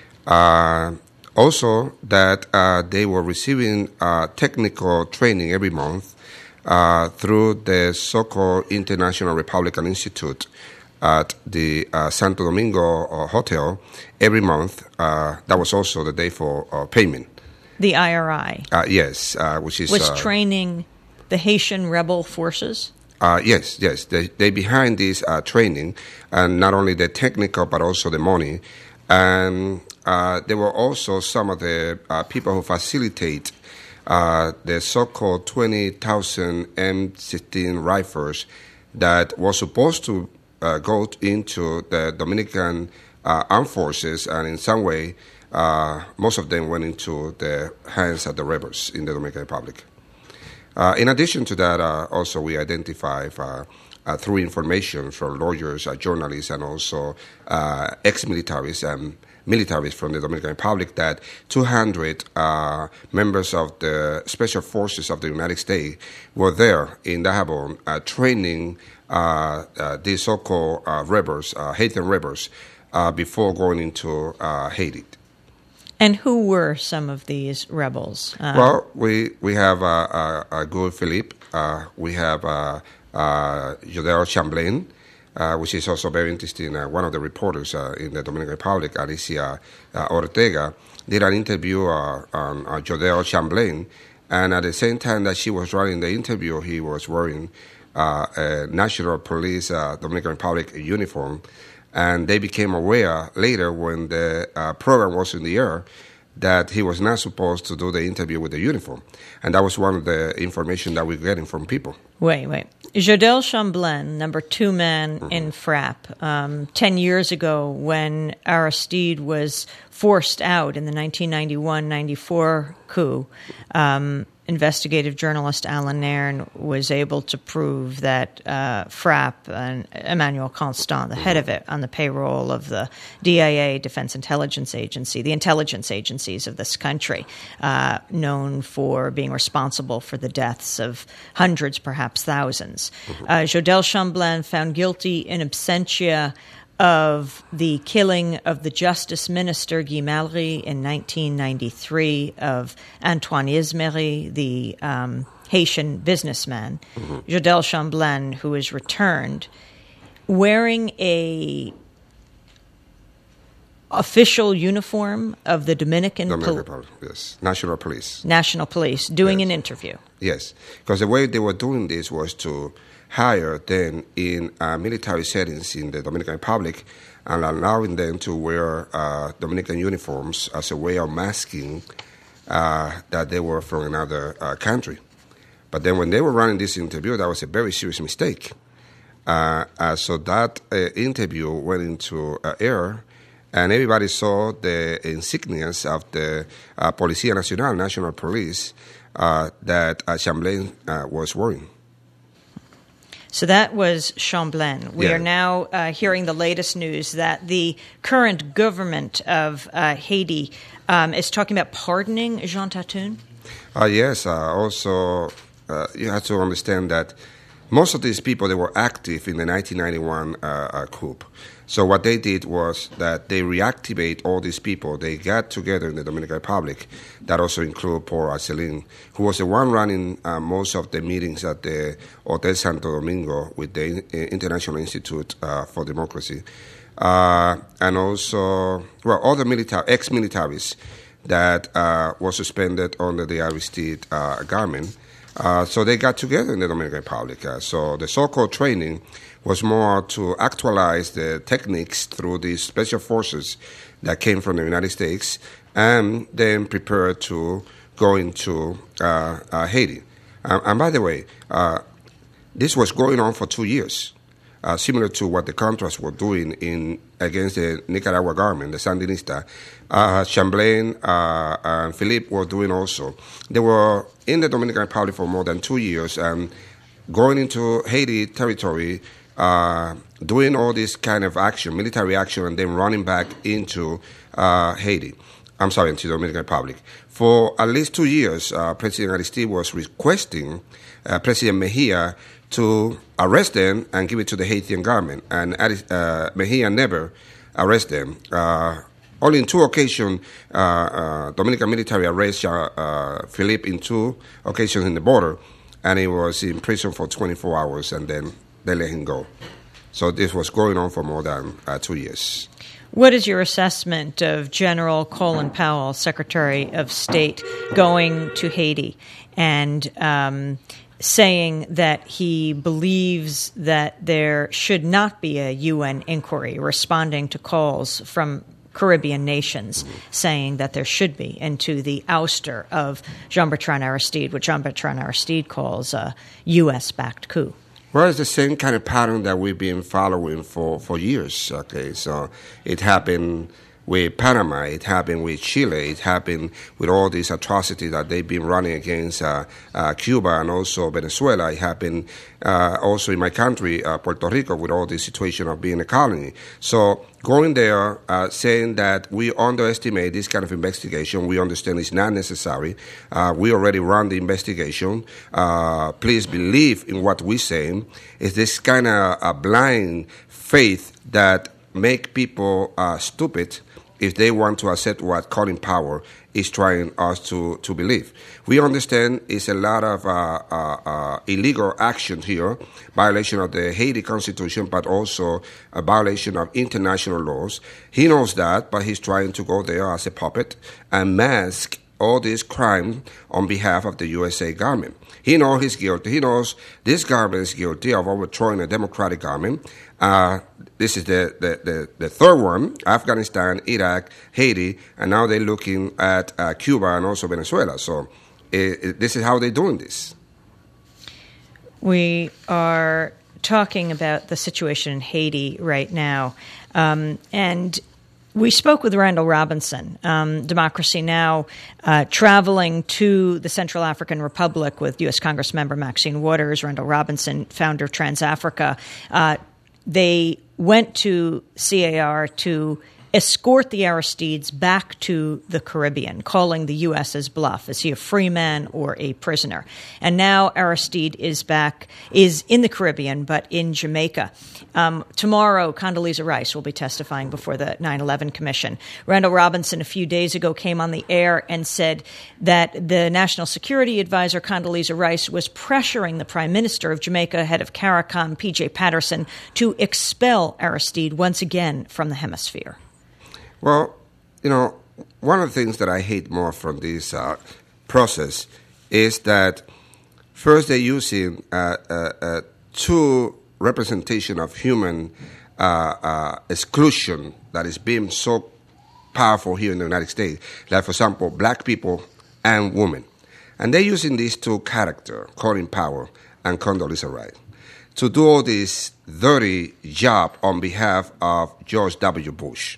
S14: Also, that they were receiving technical training every month through the so-called International Republican Institute at the Santo Domingo Hotel every month. That was also the day for payment.
S1: The IRI?
S14: Yes, which is...
S1: Was training the Haitian rebel forces?
S14: Yes. They behind this training, and not only the technical, but also the money. And there were also some of the people who facilitate the so-called 20,000 M16 rifles that were supposed to go into the Dominican armed forces, and in some way, most of them went into the hands of the rebels in the Dominican Republic. In addition to that, also we identified through information from lawyers, journalists, and also ex-militaries and militaries from the Dominican Republic that 200 members of the Special Forces of the United States were there in Dajabon training these so-called rebels, Haitian rebels, before going into Haiti.
S1: And who were some of these rebels?
S14: Well, we have Gouel Philippe, we have Jodel Champlain, which is also very interesting. One of the reporters in the Dominican Republic, Alicia Ortega, did an interview on Jodelle Chamblain, and at the same time that she was running the interview, he was wearing a National Police Dominican Republic uniform, and they became aware later when the program was in the air that he was not supposed to do the interview with the uniform. And that was one of the information that we're getting from people.
S1: Wait. Jodelle Chamblain, number 2 man in FRAP, 10 years ago when Aristide was forced out in the 1991-94 coup, investigative journalist Alan Nairn was able to prove that FRAP and Emmanuel Constant, the head of it, on the payroll of the DIA, Defense Intelligence Agency, the intelligence agencies of this country, known for being responsible for the deaths of hundreds, perhaps thousands. Jodelle Chamblain found guilty in absentia of the killing of the Justice Minister Guy Malry in 1993, of Antoine Ismery, the Haitian businessman. Jodelle Chamblain, who is returned, wearing a official uniform of the Dominican
S14: Republic, yes, National Police.
S1: National Police, doing an interview.
S14: Yes, because the way they were doing this was to hire them in military settings in the Dominican Republic and allowing them to wear Dominican uniforms as a way of masking that they were from another country. But then when they were running this interview, that was a very serious mistake. So that interview went into air, and everybody saw the insignias of the Policía Nacional, National Police, that Chamblain was wearing.
S1: So that was Chamblain. We are now hearing the latest news that the current government of Haiti is talking about pardoning Jean Tatoon.
S14: Yes. Also, you have to understand that most of these people, they were active in the 1991 coup. So what they did was that they reactivate all these people. They got together in the Dominican Republic. That also include Paul Arcelin, who was the one running most of the meetings at the Hotel Santo Domingo with the International Institute for Democracy. And also, all the ex-militaries that were suspended under the Aristide government. So they got together in the Dominican Republic. So the so-called training was more to actualize the techniques through these special forces that came from the United States and then prepare to go into Haiti. And by the way, this was going on for 2 years, similar to what the Contras were doing against the Nicaragua government, the Sandinista. Chamblain and Philippe were doing also. They were in the Dominican Republic for more than 2 years and going into Haiti territory, doing all this kind of action, military action, and then running back into into the Dominican Republic. For at least 2 years, President Aristide was requesting President Mejia to arrest them and give it to the Haitian government. And Mejia never arrested them. Only in 2 occasions, Dominican military arrested Philippe in 2 occasions in the border, and he was in prison for 24 hours, and then they let him go. So this was going on for more than 2 years.
S1: What is your assessment of General Colin Powell, Secretary of State, going to Haiti and saying that he believes that there should not be a UN inquiry, responding to calls from Caribbean nations saying that there should be, into the ouster of Jean-Bertrand Aristide, which Jean-Bertrand Aristide calls a U.S.-backed coup?
S14: Well, it's the same kind of pattern that we've been following for years. Okay, so it happened with Panama, it happened with Chile, it happened with all these atrocities that they've been running against Cuba and also Venezuela. It happened also in my country, Puerto Rico, with all this situation of being a colony. So going there, saying that we underestimate this kind of investigation, we understand it's not necessary. We already run the investigation. Please believe in what we say. It's this kind of blind faith that make people stupid if they want to accept what Colin Powell is trying us to believe. We understand it's a lot of illegal action here, violation of the Haiti Constitution, but also a violation of international laws. He knows that, but he's trying to go there as a puppet and mask all this crime on behalf of the USA government. He knows he's guilty. He knows this government is guilty of overthrowing a democratic government. This is the third one: Afghanistan, Iraq, Haiti, and now they're looking at Cuba and also Venezuela. So this is how they're doing this.
S1: We are talking about the situation in Haiti right now, and we spoke with Randall Robinson, Democracy Now!, traveling to the Central African Republic with U.S. Congressmember Maxine Waters. Randall Robinson, founder of TransAfrica. They went to CAR to escort the Aristides back to the Caribbean, calling the U.S.'s bluff. Is he a free man or a prisoner? And now Aristide is in the Caribbean, but in Jamaica. Tomorrow, Condoleezza Rice will be testifying before the 9/11 Commission. Randall Robinson a few days ago came on the air and said that the National Security Advisor, Condoleezza Rice, was pressuring the Prime Minister of Jamaica, head of CARICOM, P.J. Patterson, to expel Aristide once again from the hemisphere.
S14: Well, one of the things that I hate more from this process is that first they're using two representation of human exclusion that is being so powerful here in the United States, like, for example, black people and women. And they're using these two characters, Colin Powell and Condoleezza Rice, to do all this dirty job on behalf of George W. Bush.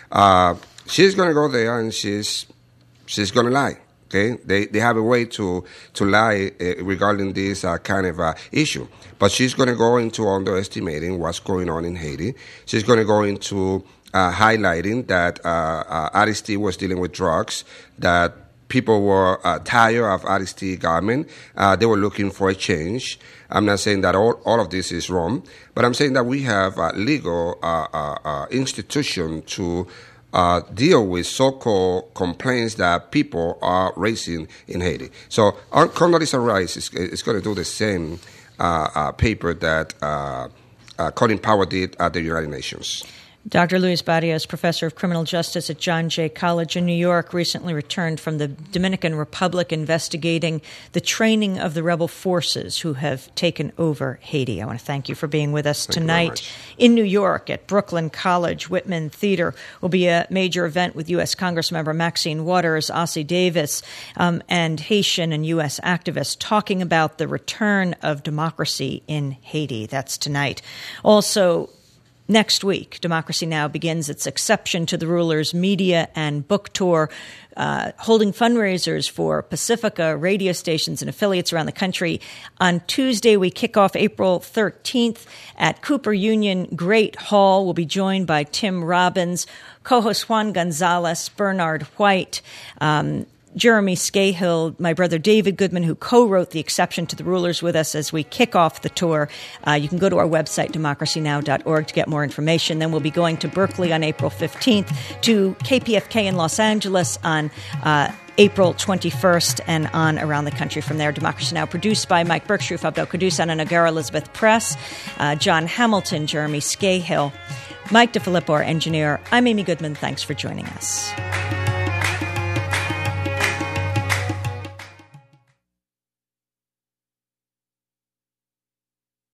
S14: She's going to go there and she's going to lie. Okay, they have a way to lie regarding this kind of issue, but she's going to go into underestimating what's going on in Haiti. She's going to go into highlighting that Aristide was dealing with drugs, that people were tired of Aristide's government. They were looking for a change. I'm not saying that all of this is wrong, but I'm saying that we have a legal institution to deal with so-called complaints that people are raising in Haiti. So Condoleezza Rice is going to do the same paper that Colin Powell did at the United Nations.
S1: Dr. Luis Barrios, professor of criminal justice at John Jay College in New York, recently returned from the Dominican Republic investigating the training of the rebel forces who have taken over Haiti. I want to thank you for being with us tonight. In New York at Brooklyn College, Whitman Theater will be a major event with U.S. Congressmember Maxine Waters, Ossie Davis, and Haitian and U.S. activists talking about the return of democracy in Haiti. That's tonight. Also, next week, Democracy Now! Begins its Exception to the Rulers media and book tour, holding fundraisers for Pacifica radio stations and affiliates around the country. On Tuesday, we kick off April 13th at Cooper Union Great Hall. We'll be joined by Tim Robbins, co-host Juan Gonzalez, Bernard White, Jeremy Scahill, my brother David Goodman, who co-wrote The Exception to the Rulers with us as we kick off the tour. You can go to our website, democracynow.org, to get more information. Then we'll be going to Berkeley on April 15th, to KPFK in Los Angeles on April 21st, and on around the country from there. Democracy Now! Produced by Mike Berkshire, Abdel Kudus, Anna Nagar, Elizabeth Press, John Hamilton, Jeremy Scahill, Mike DeFilippo, our engineer. I'm Amy Goodman. Thanks for joining us.